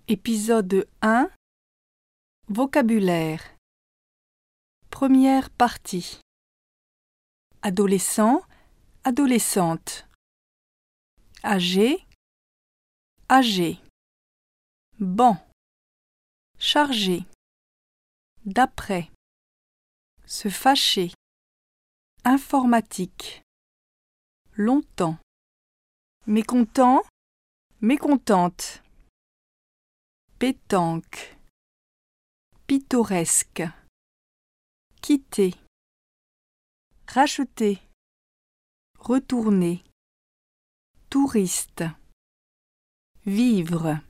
Épisode 1. Vocabulaire. Première partie. Adolescent, adolescente. Âgé, âgé. Banc. Chargé. D'après. Se fâcher. Informatique. Longtemps. Mécontent, mécontente. Pétanque. Pittoresque. Quitter. Racheter. Retourner. Touriste. Vivre.